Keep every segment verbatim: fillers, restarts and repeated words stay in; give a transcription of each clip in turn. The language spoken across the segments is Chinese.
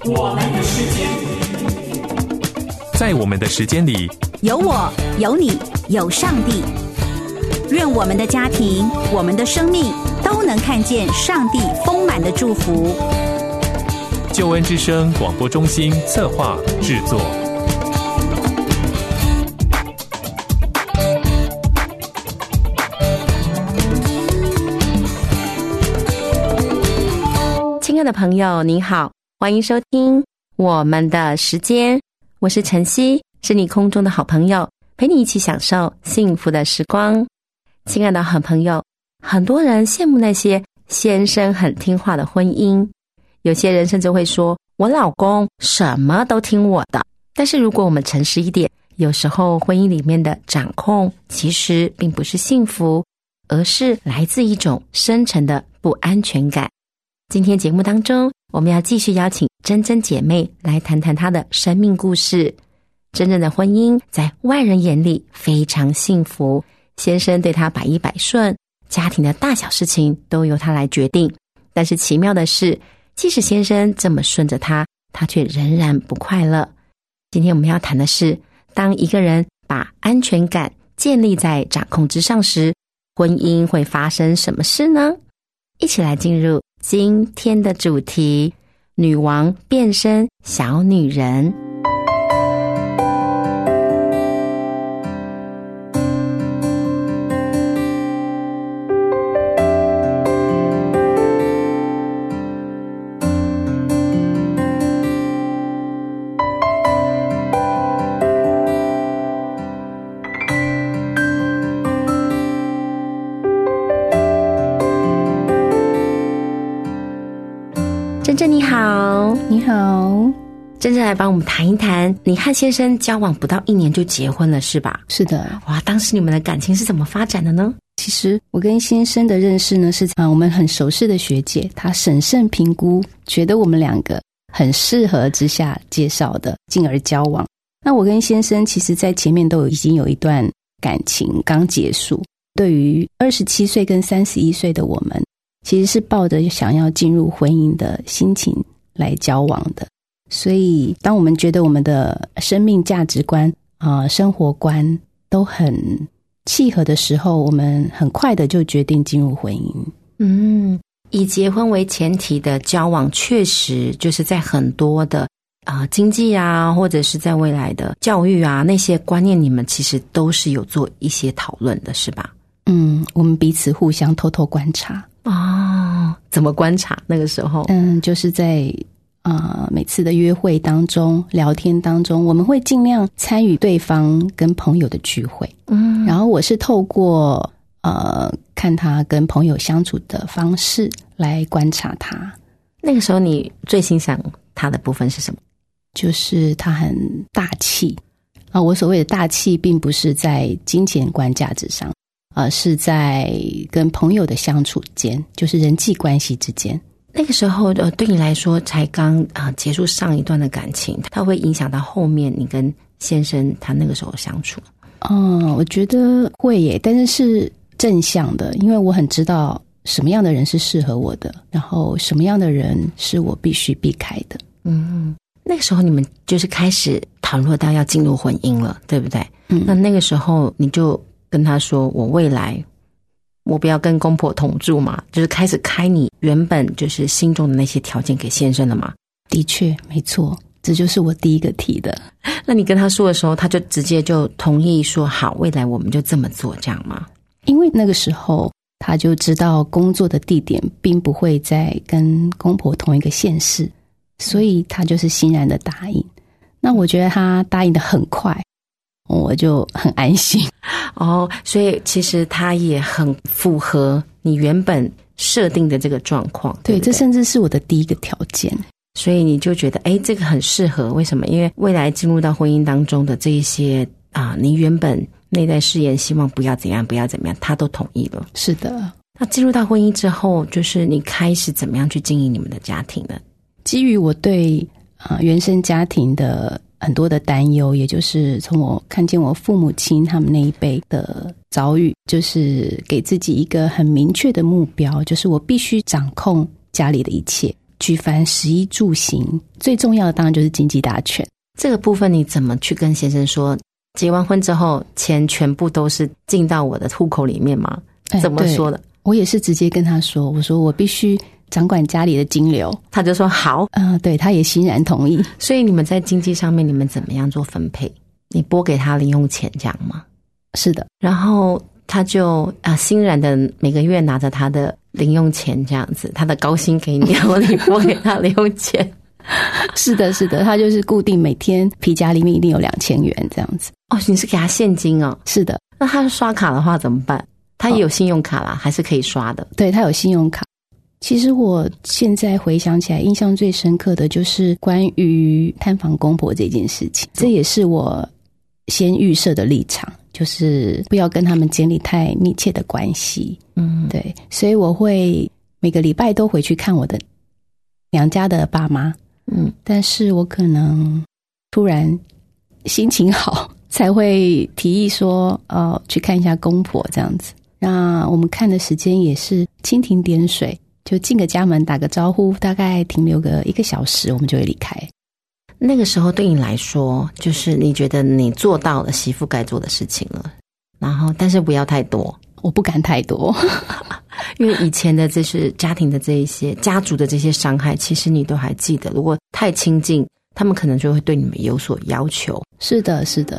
我们的时间， 在我们的时间里， 有我，有你，有上帝。愿我们的家庭，我们的生命都能看见上帝丰满的祝福。 救恩之声广播中心策划制作。 亲爱的朋友您好，欢迎收听我们的时间，我是晨曦，是你空中的好朋友，陪你一起享受幸福的时光。亲爱的好朋友，很多人羡慕那些先生很听话的婚姻，有些人甚至会说我老公什么都听我的。但是如果我们诚实一点，有时候婚姻里面的掌控其实并不是幸福，而是来自一种深沉的不安全感。今天节目当中，我们要继续邀请珍珍姐妹来谈谈她的生命故事。真正的婚姻在外人眼里非常幸福，先生对她百依百顺，家庭的大小事情都由她来决定。但是奇妙的是，即使先生这么顺着她，她却仍然不快乐。今天我们要谈的是，当一个人把安全感建立在掌控之上时，婚姻会发生什么事呢？一起来进入今天的主题：女王变身小女人。珍珍你好。 你好。 珍珍来帮我们谈一谈，你和先生交往不到一年就结婚了是吧？ 是的。 哇，当时你们的感情是怎么发展的呢？ 其实我跟先生的认识呢，是啊，我们很熟识的学姐，她审慎评估，觉得我们两个很适合之下介绍的，进而交往。那我跟先生其实在前面都已经有一段感情刚结束，对于二十七岁跟三十一岁的我们，其实是抱着想要进入婚姻的心情来交往的。所以当我们觉得我们的生命价值观啊、呃、生活观都很契合的时候，我们很快的就决定进入婚姻。 嗯，以结婚为前提的交往，确实就是在很多的啊、呃、经济啊，或者是在未来的教育啊那些观念，你们其实都是有做一些讨论的是吧？ 嗯，我们彼此互相偷偷观察。 哦，怎么观察那个时候？ 嗯，就是在呃每次的约会当中、聊天当中，我们会尽量参与对方跟朋友的聚会。嗯，然后我是透过呃看他跟朋友相处的方式来观察他。 那个时候你最欣赏他的部分是什么？ 就是他很大气啊、呃，我所谓的大气，并不是在金钱观价值上。呃，是在跟朋友的相处间，就是人际关系之间。 那个时候呃，对你来说才刚啊、呃、结束上一段的感情，它会影响到后面你跟先生他那个时候相处？ 嗯，我觉得会耶，但是是正向的，因为我很知道什么样的人是适合我的，然后什么样的人是我必须避开的。 嗯，那个时候你们就是开始讨论到要进入婚姻了，对不对？嗯，那那个时候你就跟他说，我未来我不要跟公婆同住嘛，就是开始开你原本就是心中的那些条件给先生了嘛？ 的确没错，这就是我第一个提的。 那你跟他说的时候，他就直接就同意说好，未来我们就这么做，这样吗？ 因为那个时候他就知道工作的地点并不会在跟公婆同一个县市，所以他就是欣然的答应。那我觉得他答应的很快，我就很安心。 哦，所以其实他也很符合你原本设定的这个状况。 对, 对, 对，这甚至是我的第一个条件。 所以你就觉得诶这个很适合，为什么？因为未来进入到婚姻当中的这一些啊，你原本内在誓言希望不要怎样不要怎么样，他都同意了。 是的。 那进入到婚姻之后，就是你开始怎么样去经营你们的家庭呢？ 基于我对啊、呃、原生家庭的很多的担忧，也就是从我看见我父母亲他们那一辈的遭遇，就是给自己一个很明确的目标，就是我必须掌控家里的一切。 举凡食衣住行，最重要的当然就是经济大权。 这个部分你怎么去跟先生说？结完婚之后，钱全部都是进到我的户口里面吗？怎么说的？ 我也是直接跟他说，我说我必须掌管家里的金流， 他就说好。 嗯、呃，对，他也欣然同意。 所以你们在经济上面，你们怎么样做分配？你拨给他零用钱这样吗？ 是的。 然后他就啊欣然的每个月拿着他的零用钱这样子，他的高薪给你，然后你拨给他零用钱。 是的，是的，他就是固定每天皮夹里面一定有两千元这样子。 哦，你是给他现金哦？ 是的。 那他刷卡的话怎么办？他也有信用卡啦，哦、还是可以刷的？ 对，他有信用卡。其实我现在回想起来，印象最深刻的就是关于探访公婆这件事情，这也是我先预设的立场，就是不要跟他们建立太密切的关系。嗯，对，所以我会每个礼拜都回去看我的娘家的爸妈。嗯，但是我可能突然心情好，才会提议说，呃，去看一下公婆这样子。那我们看的时间也是蜻蜓点水，就进个家门打个招呼，大概停留个一个小时，我们就会离开。 那个时候对你来说，就是你觉得你做到了媳妇该做的事情了，然后但是不要太多。 我不敢太多。 因为以前的这是家庭的这一些家族的这些伤害，其实你都还记得，如果太亲近，他们可能就会对你们有所要求。 是的，是的。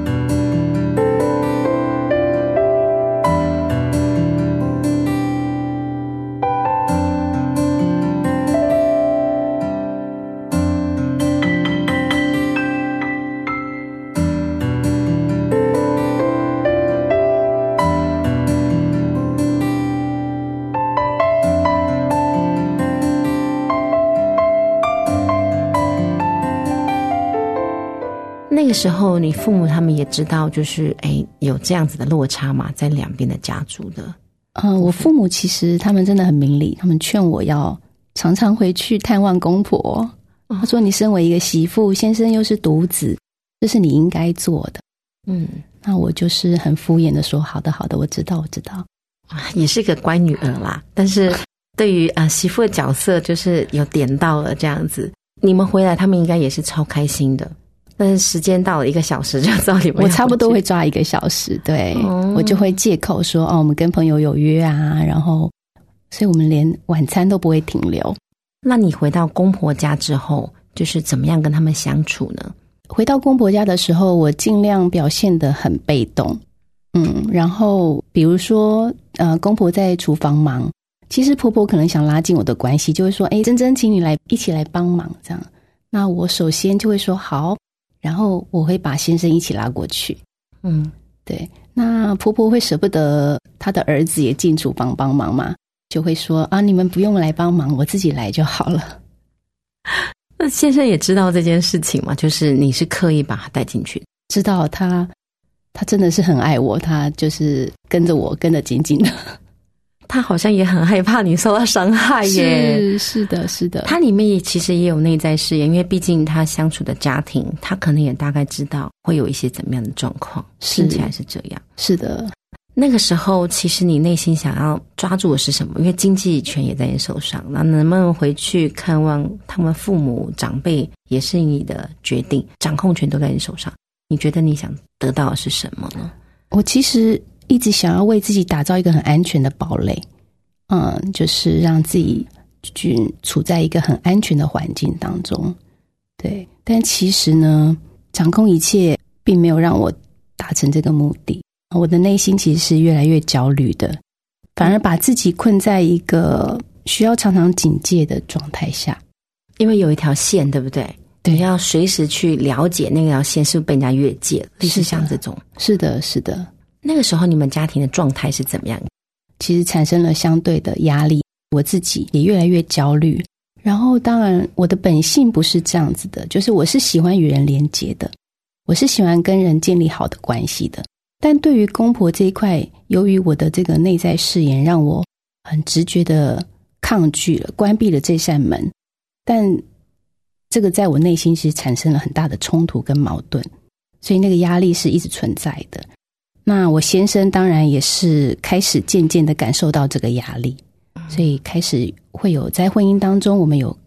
那个时候你父母他们也知道，就是哎有这样子的落差嘛，在两边的家族的。 嗯、呃，我父母其实他们真的很明理，他们劝我要常常回去探望公婆。他说你身为一个媳妇，先生又是独子，这是你应该做的。嗯，那我就是很敷衍的说好的好的，我知道我知道。 也是个乖女儿啦，但是对于啊、呃、媳妇的角色就是有点到了这样子。你们回来他们应该也是超开心的。但是时间到了一个小时就知道你们， 我差不多会抓一个小时，对、哦、我就会借口说哦，我们跟朋友有约啊，然后所以我们连晚餐都不会停留。 那你回到公婆家之后，就是怎么样跟他们相处呢？ 回到公婆家的时候，我尽量表现得很被动，嗯，然后比如说呃，公婆在厨房忙，其实婆婆可能想拉近我的关系，就会说，哎，珍珍，请你来一起来帮忙这样。那我首先就会说好。然后我会把先生一起拉过去。嗯，对。那婆婆会舍不得她的儿子也进厨房帮忙嘛，就会说啊，你们不用来帮忙，我自己来就好了。 那先生也知道这件事情嘛，就是你是刻意把他带进去。 知道，他他真的是很爱我，他就是跟着我跟得紧紧的。 他好像也很害怕你受到伤害耶。 是是的是的， 他里面也其实也有内在誓言，因为毕竟他相处的家庭，他可能也大概知道会有一些怎么样的状况，听起来是这样。 是的。 那个时候其实你内心想要抓住的是什么？因为经济权也在你手上，那能不能回去看望他们父母长辈也是你的决定，掌控权都在你手上。你觉得你想得到的是什么呢？ 我其实一直想要为自己打造一个很安全的堡垒，嗯，就是让自己去处在一个很安全的环境当中。对，但其实呢，掌控一切并没有让我达成这个目的。我的内心其实是越来越焦虑的，反而把自己困在一个需要常常警戒的状态下。 因为有一条线，对不对？对，要随时去了解那条线是不是被人家越界了，类似像这种。 是的是的。 那个时候你们家庭的状态是怎么样？ 其实产生了相对的压力，我自己也越来越焦虑。然后当然我的本性不是这样子的，就是我是喜欢与人连结的，我是喜欢跟人建立好的关系的。但对于公婆这一块，由于我的这个内在誓言，让我很直觉的抗拒了，关闭了这扇门。但这个在我内心其实产生了很大的冲突跟矛盾，所以那个压力是一直存在的。那我先生当然也是开始渐渐的感受到这个压力，所以开始会有在婚姻当中我们有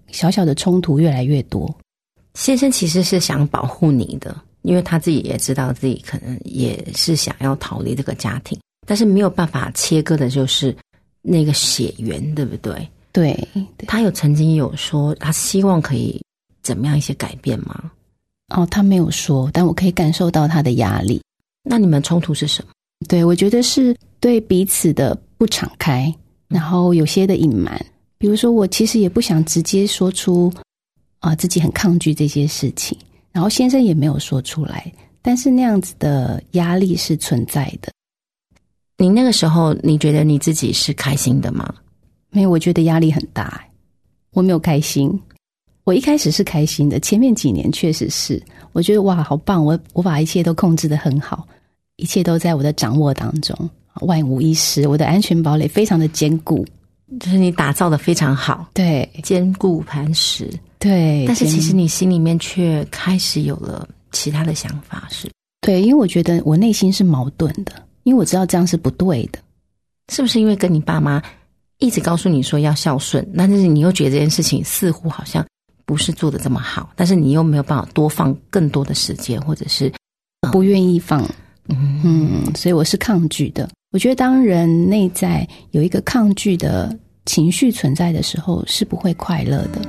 小小的冲突越来越多。 先生其实是想保护你的，因为他自己也知道自己可能也是想要逃离这个家庭，但是没有办法切割的就是那个血缘，对不对？ 对，对， 他有曾经有说他希望可以怎么样一些改变吗？ 哦，他没有说，但我可以感受到他的压力。 那你们冲突是什么？ 对，我觉得是对彼此的不敞开，然后有些的隐瞒。比如说我其实也不想直接说出啊、呃、自己很抗拒这些事情，然后先生也没有说出来，但是那样子的压力是存在的。 你那个时候你觉得你自己是开心的吗？ 没有，我觉得压力很大，我没有开心。我一开始是开心的，前面几年确实是，我觉得哇好棒，我我把一切都控制得很好，一切都在我的掌握当中，万无一失，我的安全堡垒非常的坚固， 就是你打造得非常好， 对， 坚固磐石， 对。 但是其实你心里面却开始有了其他的想法，是？ 对，因为我觉得我内心是矛盾的，因为我知道这样是不对的。 是不是因为跟你爸妈一直告诉你说要孝顺，但是你又觉得这件事情似乎好像不是做得这么好，但是你又没有办法多放更多的时间，或者是、 嗯、不愿意放，嗯嗯，所以我是抗拒的。我觉得当人内在有一个抗拒的情绪存在的时候，是不会快乐的。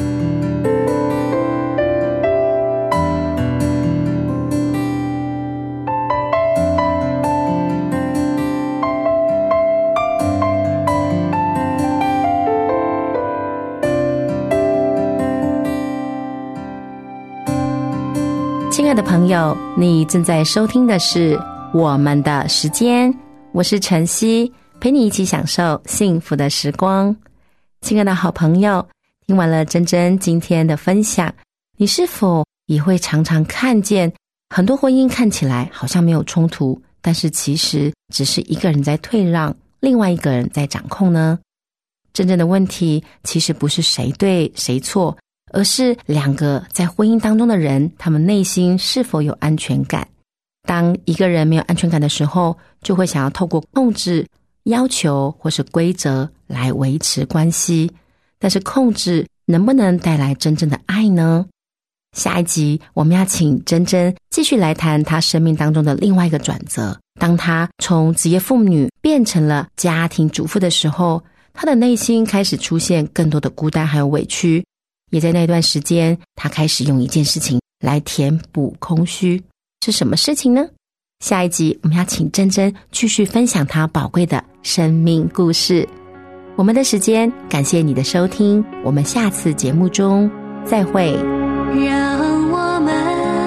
亲爱的朋友，你正在收听的是我们的时间，我是晨曦，陪你一起享受幸福的时光。亲爱的好朋友，听完了珍珍今天的分享，你是否也会常常看见很多婚姻看起来好像没有冲突，但是其实只是一个人在退让，另外一个人在掌控呢？真正的问题其实不是谁对谁错，而是两个在婚姻当中的人，他们内心是否有安全感。当一个人没有安全感的时候，就会想要透过控制、要求或是规则来维持关系，但是控制能不能带来真正的爱呢？下一集我们要请珍珍继续来谈她生命当中的另外一个转折。当她从职业妇女变成了家庭主妇的时候，她的内心开始出现更多的孤单还有委屈，也在那段时间，她开始用一件事情来填补空虚。是什么事情呢？下一集我们要请珍珍继续分享她宝贵的生命故事。我们的时间，感谢你的收听，我们下次节目中再会。 让我们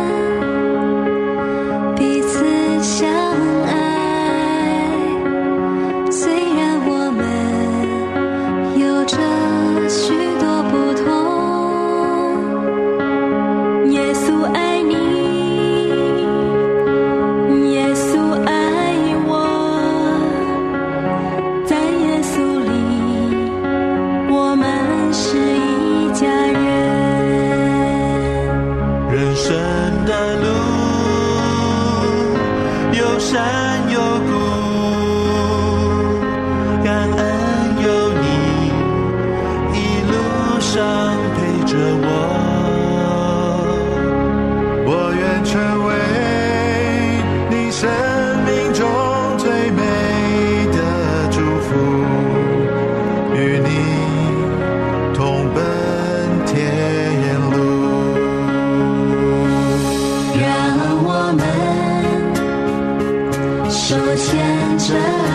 彼此相爱，虽然我们有着许多不同。耶稣爱你，耶稣爱我，在耶稣里我们是一家人。 人生的路有山有谷，感恩有你一路上陪着我，我愿成为你生命中最美的祝福，与你同奔天路。 让我们手牵着